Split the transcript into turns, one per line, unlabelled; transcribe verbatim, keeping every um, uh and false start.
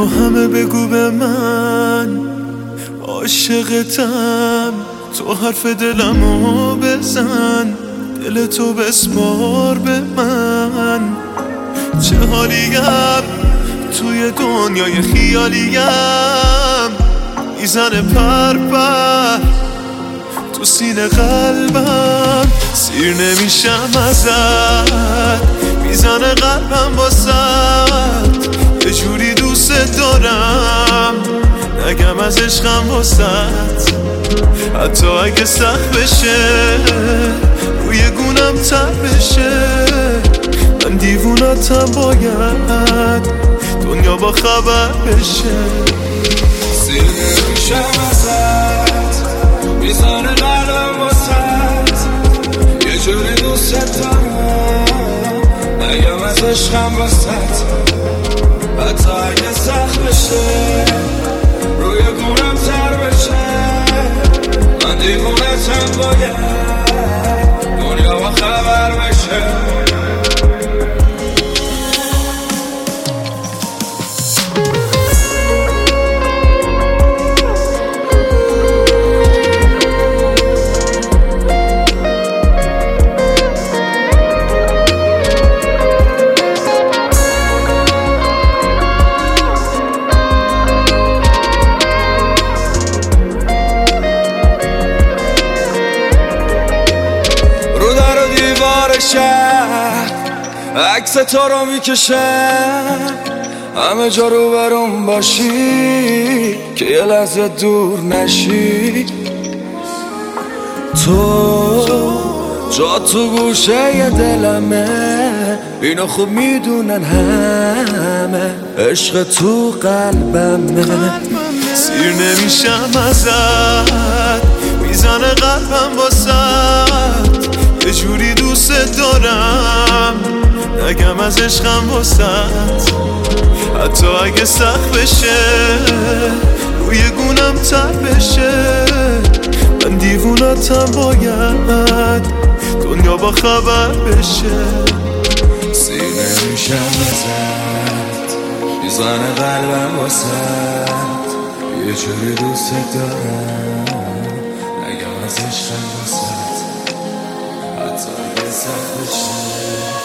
همه بگو به من عاشقتم، تو حرف دلمو بزن، دل تو بسپار به من. چه حالیم توی دنیای خیالیم، میزنه پر پر تو سینه قلبم، سیر نمیشم ازت، میزنه قلبم واسد، یه جوری دوست دارم نگم از عشقم واسد. حتی اگه سخت بشه روی گونم تر بشه، من دیوونتم باید دنیا با خبر بشه.
سیر نمیشم ازت، میزنه قلبم واسد، یه جوری دوست دارم نگم از عشقم واسد. حتی اگه سخت بشه روی گونم تر بشه، من دیوونتم باید دنیا با خبر بشه. عکس تو رو میکشم همه جا رو برام باشی که یه لحظه دور نشی. تو جا تو گوشه ی دلمه، اینو خوب میدونن همه، عشق تو قلبمه.
سیر نمیشم ازت، میزنه قلبم واسد، یه جوری دوست دارم نگم از عشقم واسد. حتی اگه سخت بشه روی گونم تر بشه، من دیوونتم باید دنیا با خبر بشه.
سیر نمیشم ازت، میزنه قلبم واسد، یه جوری دوست دارم نگم از عشقم واسد. حتی اگه سخت بشه